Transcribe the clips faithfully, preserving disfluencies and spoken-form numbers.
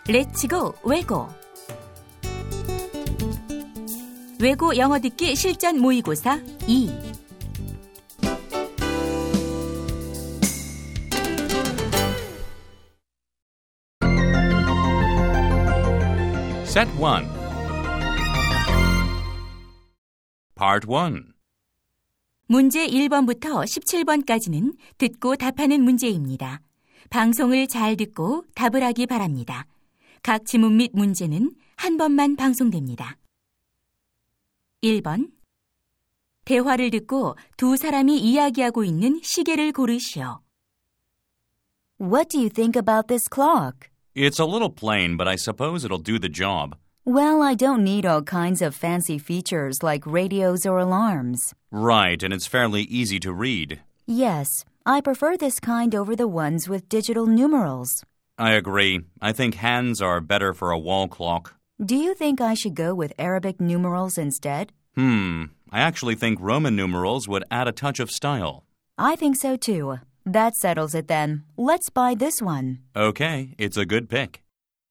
Let's go, 외고. 외고 영어 듣기 실전 모의고사 이. Set one. Part one. 문제 일 번부터 십칠 번까지는 듣고 답하는 문제입니다. 방송을 잘 듣고 답을 하기 바랍니다. 각 지문 및 문제는 한 번만 방송됩니다. 일 번. 대화를 듣고 두 사람이 이야기하고 있는 시계를 고르시오. What do you think about this clock? It's a little plain, but I suppose it'll do the job. Well, I don't need all kinds of fancy features like radios or alarms. Right, and it's fairly easy to read. Yes, I prefer this kind over the ones with digital numerals. I agree. I think hands are better for a wall clock. Do you think I should go with Arabic numerals instead? Hmm, I actually think Roman numerals would add a touch of style. I think so too. That settles it then. Let's buy this one. Okay, it's a good pick.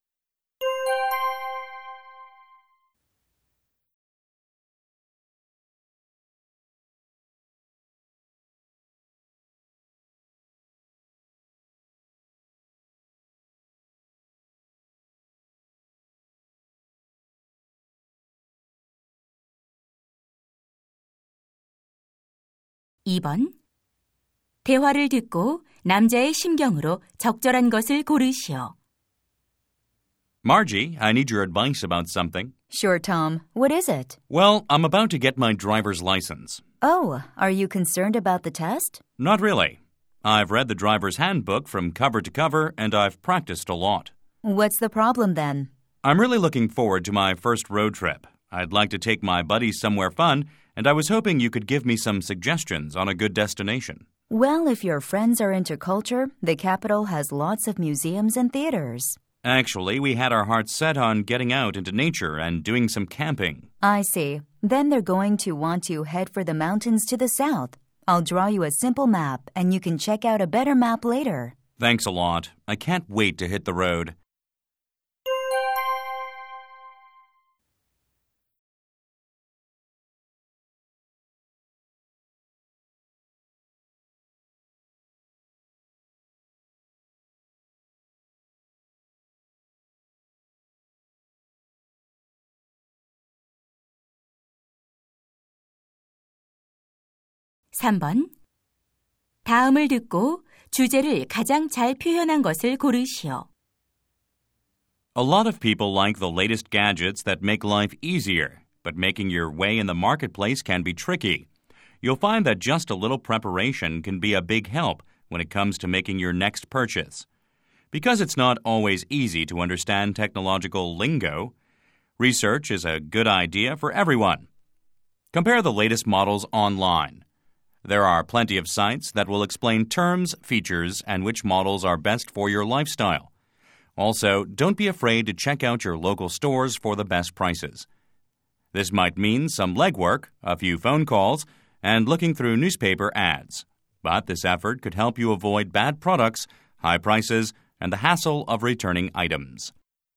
이 번. 대화를 듣고 남자의 심경으로 적절한 것을 고르시오. Margie, I need your advice about something. Sure, Tom. What is it? Well, I'm about to get my driver's license. Oh, are you concerned about the test? Not really. I've read the driver's handbook from cover to cover, and I've practiced a lot. What's the problem then? I'm really looking forward to my first road trip. I'd like to take my buddies somewhere fun, and I was hoping you could give me some suggestions on a good destination. Well, if your friends are into culture, the capital has lots of museums and theaters. Actually, we had our hearts set on getting out into nature and doing some camping. I see. Then they're going to want to head for the mountains to the south. I'll draw you a simple map, and you can check out a better map later. Thanks a lot. I can't wait to hit the road. 삼 번. 다음을 듣고 주제를 가장 잘 표현한 것을 고르시오. A lot of people like the latest gadgets that make life easier, but making your way in the marketplace can be tricky. You'll find that just a little preparation can be a big help when it comes to making your next purchase. Because it's not always easy to understand technological lingo, research is a good idea for everyone. Compare the latest models online. There are plenty of sites that will explain terms, features, and which models are best for your lifestyle. Also, don't be afraid to check out your local stores for the best prices. This might mean some legwork, a few phone calls, and looking through newspaper ads. But this effort could help you avoid bad products, high prices, and the hassle of returning items.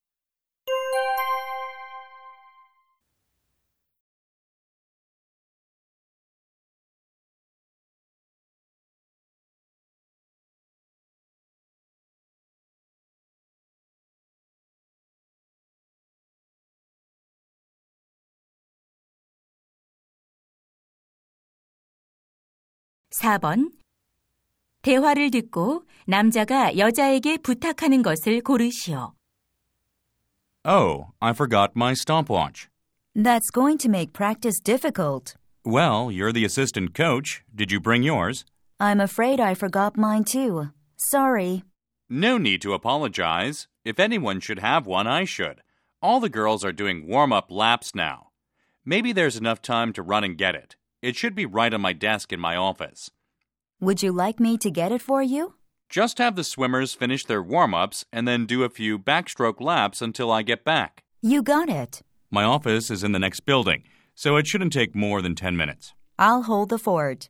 사 번. 대화를 듣고 남자가 여자에게 부탁하는 것을 고르시오. Oh, I forgot my stopwatch. That's going to make practice difficult. Well, you're the assistant coach. Did you bring yours? I'm afraid I forgot mine too. Sorry. No need to apologize. If anyone should have one, I should. All the girls are doing warm-up laps now. Maybe there's enough time to run and get it. It should be right on my desk in my office. Would you like me to get it for you? Just have the swimmers finish their warm-ups and then do a few backstroke laps until I get back. You got it. My office is in the next building, so it shouldn't take more than ten minutes. I'll hold the fort.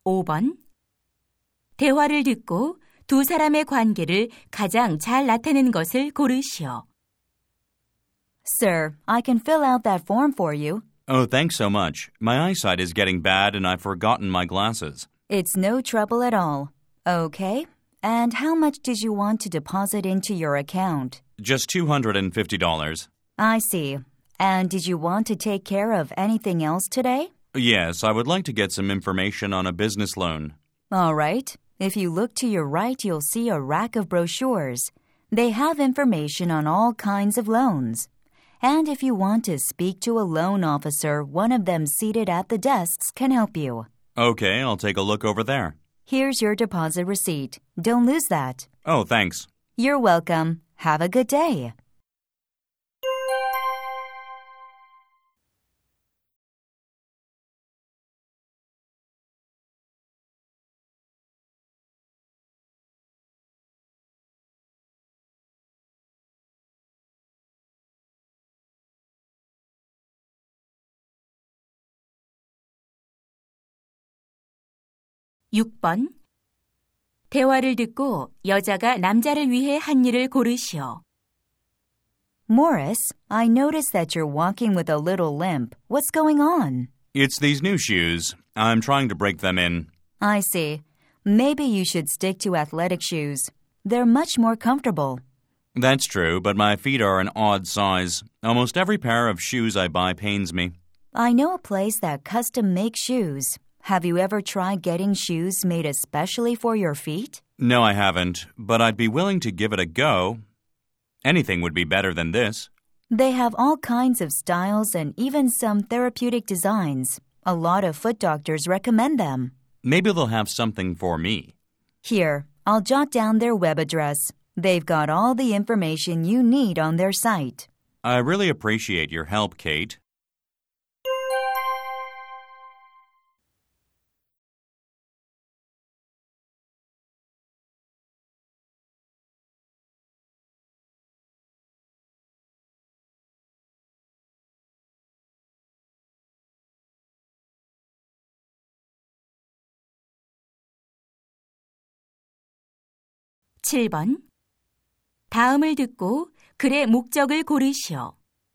오 번. 대화를 듣고 두 사람의 관계를 가장 잘 나타내는 것을 고르시오. Sir, I can fill out that form for you. Oh, thanks so much. My eyesight is getting bad and I've forgotten my glasses. It's no trouble at all. Okay. And how much did you want to deposit into your account? Just two hundred fifty dollars. I see. And did you want to take care of anything else today? Yes, I would like to get some information on a business loan. All right. If you look to your right, you'll see a rack of brochures. They have information on all kinds of loans. And if you want to speak to a loan officer, one of them seated at the desks can help you. Okay, I'll take a look over there. Here's your deposit receipt. Don't lose that. Oh, thanks. You're welcome. Have a good day. 육 번. 대화를 듣고 여자가 남자를 위해 한 일을 고르시오. Morris, I noticed that you're walking with a little limp. What's going on? It's these new shoes. I'm trying to break them in. I see. Maybe you should stick to athletic shoes. They're much more comfortable. That's true, but my feet are an odd size. Almost every pair of shoes I buy pains me. I know a place that custom makes shoes. Have you ever tried getting shoes made especially for your feet? No, I haven't, but I'd be willing to give it a go. Anything would be better than this. They have all kinds of styles and even some therapeutic designs. A lot of foot doctors recommend them. Maybe they'll have something for me. Here, I'll jot down their web address. They've got all the information you need on their site. I really appreciate your help, Kate. 칠 번. 다음을 듣고 글의 목적을 고르시오.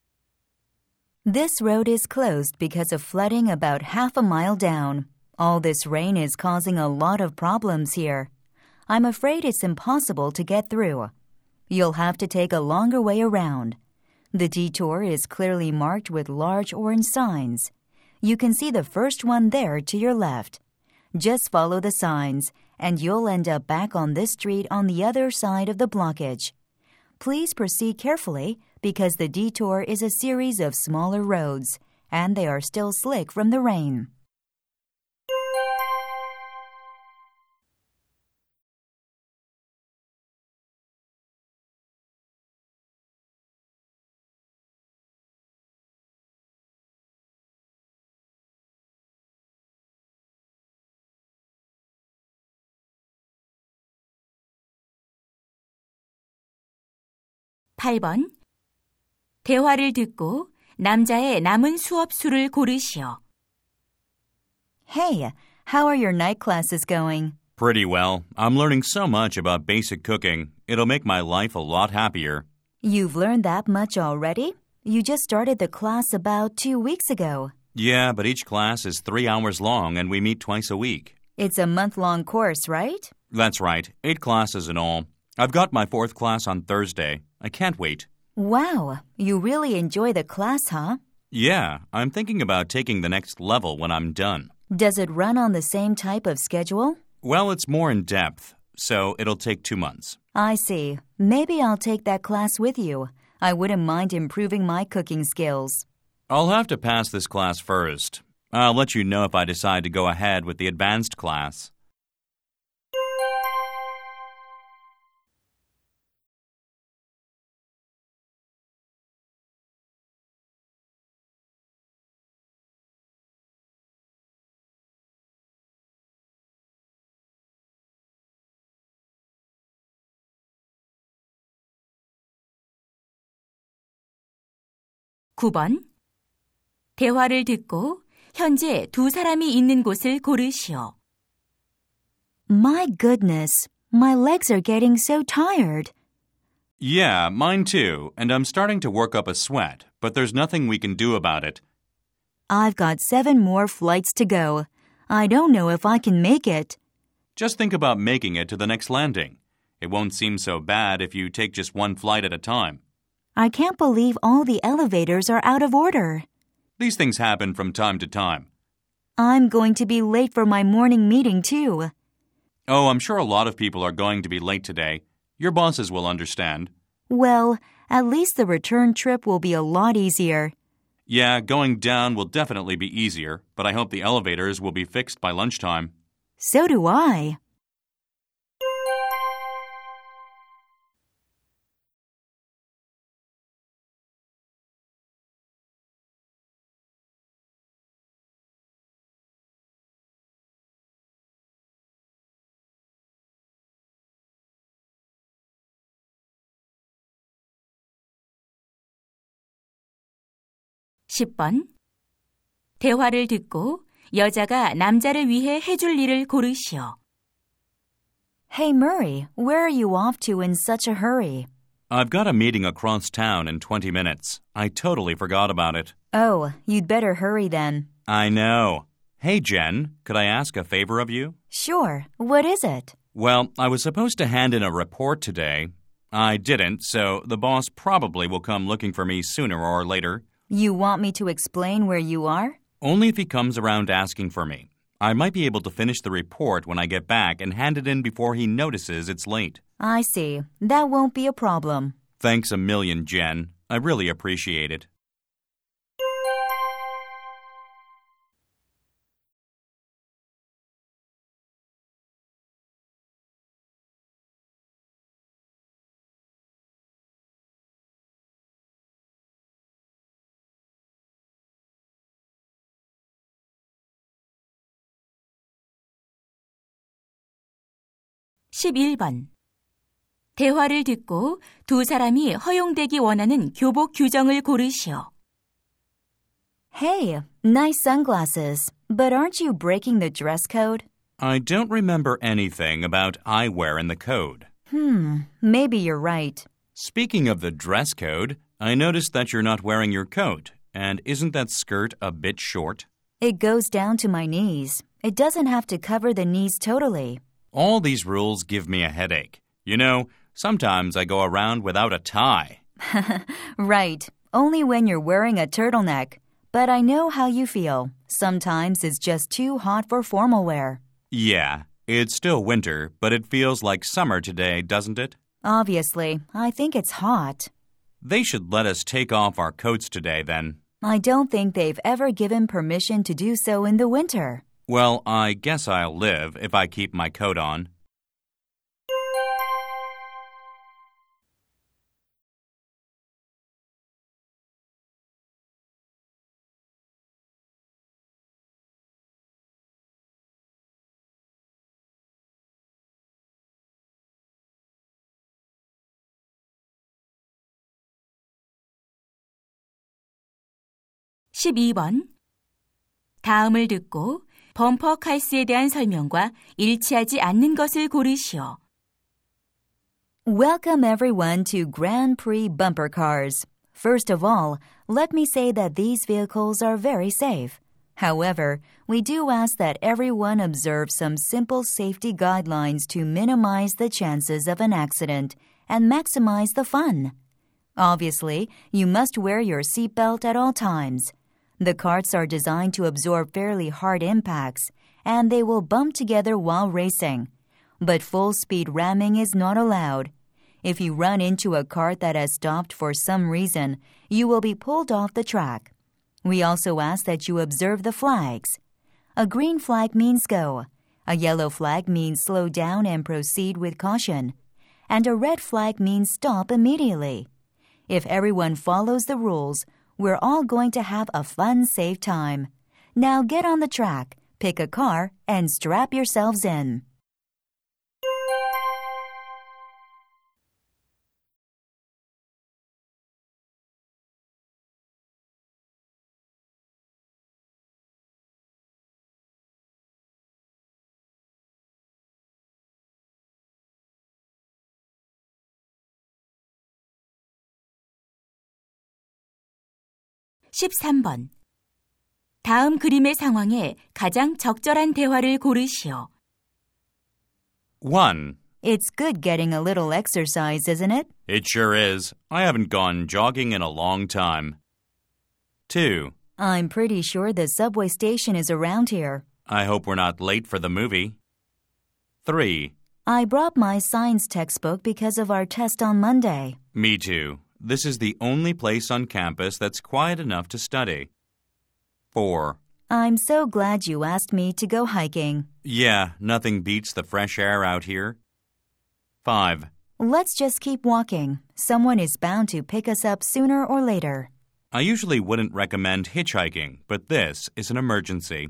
This road is closed because of flooding about half a mile down. All this rain is causing a lot of problems here. I'm afraid it's impossible to get through. You'll have to take a longer way around. The detour is clearly marked with large orange signs. You can see the first one there to your left. Just follow the signs, and you'll end up back on this street on the other side of the blockage. Please proceed carefully because the detour is a series of smaller roads, and they are still slick from the rain. 팔 번. 대화를 듣고 남자의 남은 수업 수를 고르시오. Hey, how are your night classes going? Pretty well. I'm learning so much about basic cooking. It'll make my life a lot happier. You've learned that much already? You just started the class about two weeks ago. Yeah, but each class is three hours long and we meet twice a week. It's a month-long course, right? That's right. Eight classes in all. I've got my fourth class on Thursday. I can't wait. Wow, you really enjoy the class, huh? Yeah, I'm thinking about taking the next level when I'm done. Does it run on the same type of schedule? Well, it's more in depth, so it'll take two months. I see. Maybe I'll take that class with you. I wouldn't mind improving my cooking skills. I'll have to pass this class first. I'll let you know if I decide to go ahead with the advanced class. 구 번. 대화를 듣고 현재 두 사람이 있는 곳을 고르시오. My goodness, my legs are getting so tired. Yeah, mine too, and I'm starting to work up a sweat, but there's nothing we can do about it. I've got seven more flights to go. I don't know if I can make it. Just think about making it to the next landing. It won't seem so bad if you take just one flight at a time. I can't believe all the elevators are out of order. These things happen from time to time. I'm going to be late for my morning meeting, too. Oh, I'm sure a lot of people are going to be late today. Your bosses will understand. Well, at least the return trip will be a lot easier. Yeah, going down will definitely be easier, but I hope the elevators will be fixed by lunchtime. So do I. 십 번. 대화를 듣고 여자가 남자를 위해 해줄 일을 고르시오. Hey, Murray, where are you off to in such a hurry? I've got a meeting across town in twenty minutes. I totally forgot about it. Oh, you'd better hurry then. I know. Hey, Jen, could I ask a favor of you? Sure. What is it? Well, I was supposed to hand in a report today. I didn't, so the boss probably will come looking for me sooner or later. You want me to explain where you are? Only if he comes around asking for me. I might be able to finish the report when I get back and hand it in before he notices it's late. I see. That won't be a problem. Thanks a million, Jen. I really appreciate it. 십일 번. 대화를 듣고 두 사람이 허용되기 원하는 교복 규정을 고르시오. Hey, nice sunglasses. But aren't you breaking the dress code? I don't remember anything about eyewear in the code. Hmm, maybe you're right. Speaking of the dress code, I noticed that you're not wearing your coat. And isn't that skirt a bit short? It goes down to my knees. It doesn't have to cover the knees totally. All these rules give me a headache. You know, sometimes I go around without a tie. Right. Only when you're wearing a turtleneck. But I know how you feel. Sometimes it's just too hot for formal wear. Yeah, it's still winter, but it feels like summer today, doesn't it? Obviously, I think it's hot. They should let us take off our coats today, then. I don't think they've ever given permission to do so in the winter. Well, I guess I'll live if I keep my coat on. 십이 번. 다음을 듣고 범퍼 칼스에 대한 설명과 일치하지 않는 것을 고르시오. Welcome everyone to Grand Prix bumper cars. First of all, let me say that these vehicles are very safe. However, we do ask that everyone observe some simple safety guidelines to minimize the chances of an accident and maximize the fun. Obviously, you must wear your seatbelt at all times. The carts are designed to absorb fairly hard impacts, and they will bump together while racing. But full-speed ramming is not allowed. If you run into a cart that has stopped for some reason, you will be pulled off the track. We also ask that you observe the flags. A green flag means go. A yellow flag means slow down and proceed with caution. And a red flag means stop immediately. If everyone follows the rules, we're all going to have a fun, safe time. Now get on the track, pick a car, and strap yourselves in. 십삼 번. 다음 그림의 상황에 가장 적절한 대화를 고르시오. one. It's good getting a little exercise, isn't it? It sure is. I haven't gone jogging in a long time. two. I'm pretty sure the subway station is around here. I hope we're not late for the movie. three. I brought my science textbook because of our test on Monday. Me too. This is the only place on campus that's quiet enough to study. four. I'm so glad you asked me to go hiking. Yeah, nothing beats the fresh air out here. five. Let's just keep walking. Someone is bound to pick us up sooner or later. I usually wouldn't recommend hitchhiking, but this is an emergency.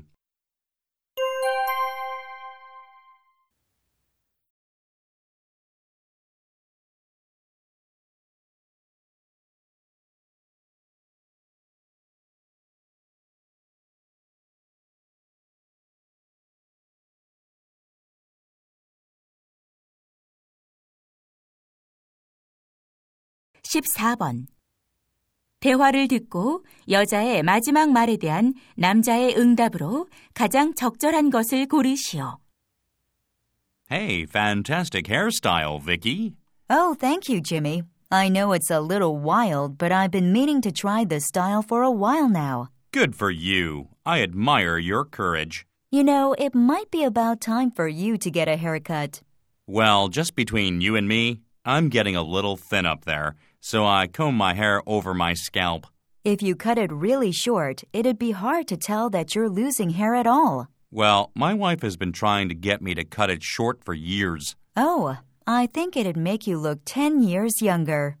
십사 번. 대화를 듣고 여자의 마지막 말에 대한 남자의 응답으로 가장 적절한 것을 고르시오. Hey, fantastic hairstyle, Vicky. Oh, thank you, Jimmy. I know it's a little wild, but I've been meaning to try this style for a while now. Good for you. I admire your courage. You know, it might be about time for you to get a haircut. Well, just between you and me, I'm getting a little thin up there, so I comb my hair over my scalp. If you cut it really short, it'd be hard to tell that you're losing hair at all. Well, my wife has been trying to get me to cut it short for years. Oh, I think it'd make you look ten years younger.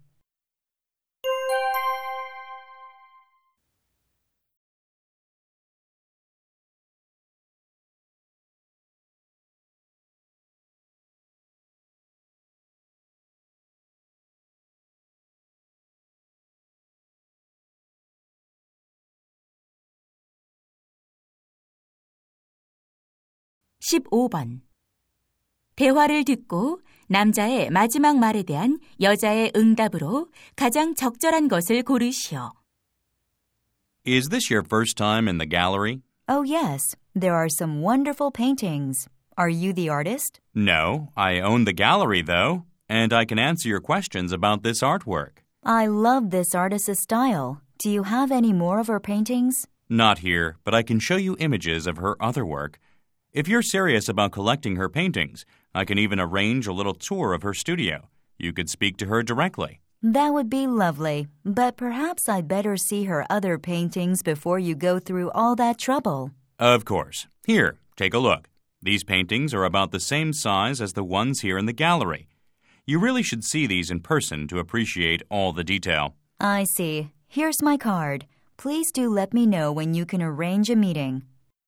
십오 번. 대화를 듣고 남자의 마지막 말에 대한 여자의 응답으로 가장 적절한 것을 고르시오. Is this your first time in the gallery? Oh, yes. There are some wonderful paintings. Are you the artist? No, I own the gallery, though, and I can answer your questions about this artwork. I love this artist's style. Do you have any more of her paintings? Not here, but I can show you images of her other work. If you're serious about collecting her paintings, I can even arrange a little tour of her studio. You could speak to her directly. That would be lovely, but perhaps I'd better see her other paintings before you go through all that trouble. Of course. Here, take a look. These paintings are about the same size as the ones here in the gallery. You really should see these in person to appreciate all the detail. I see. Here's my card. Please do let me know when you can arrange a meeting.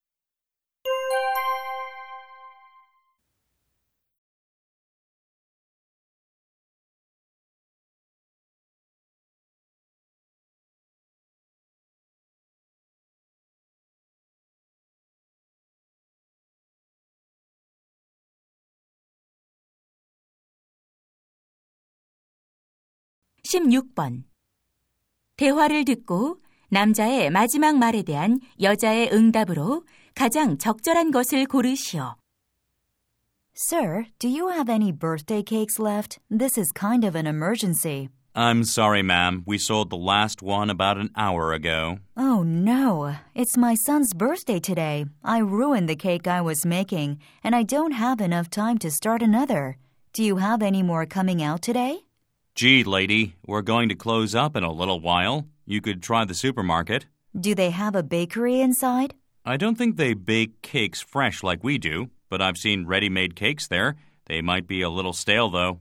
십육 번. 대화를 듣고 남자의 마지막 말에 대한 여자의 응답으로 가장 적절한 것을 고르시오. Sir, do you have any birthday cakes left? This is kind of an emergency. I'm sorry, ma'am. We sold the last one about an hour ago. Oh, no. It's my son's birthday today. I ruined the cake I was making, and I don't have enough time to start another. Do you have any more coming out today? Gee, lady, we're going to close up in a little while. You could try the supermarket. Do they have a bakery inside? I don't think they bake cakes fresh like we do, but I've seen ready-made cakes there. They might be a little stale, though.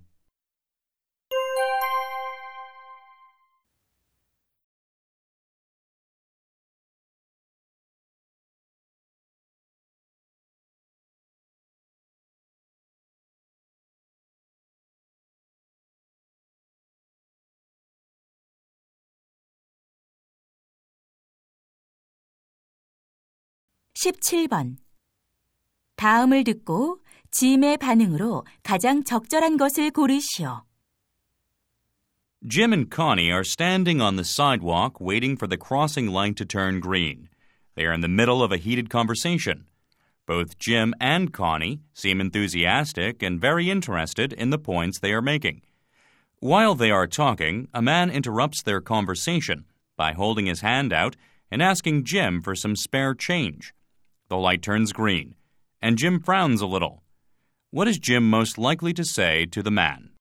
십칠 번. 다음을 듣고 짐의 반응으로 가장 적절한 것을 고르시오. Jim and Connie are standing on the sidewalk waiting for the crossing light to turn green. They are in the middle of a heated conversation. Both Jim and Connie seem enthusiastic and very interested in the points they are making. While they are talking, a man interrupts their conversation by holding his hand out and asking Jim for some spare change. The light turns green, and Jim frowns a little. What is Jim most likely to say to the man?